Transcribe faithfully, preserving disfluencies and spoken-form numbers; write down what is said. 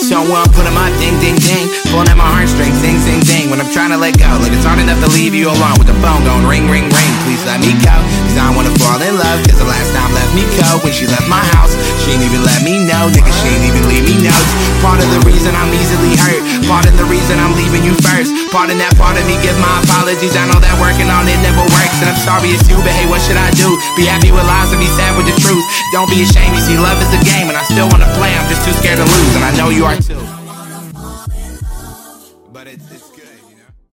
someone putting my ding, ding, ding, pulling at my heartstrings, zing, zing, zing. When I'm trying to let go, like it's hard enough to leave you alone with the phone going ring, ring, ring. Please let me go, cause I don't wanna fall in love. Cause the last time left me cold when she left my house. She ain't even let me know, nigga, she ain't even leave me notes. Part of the reason I'm easily hurt, part of the reason I'm leaving you first. Part of that part of me, give my apologies. I know that working on it never works, and I'm sorry it's you, but hey, what should I do? Be happy with lies and be sad with the truth. Don't be ashamed, you see love is a game, and I still wanna play, I'm just too scared to lose, and I know you are too.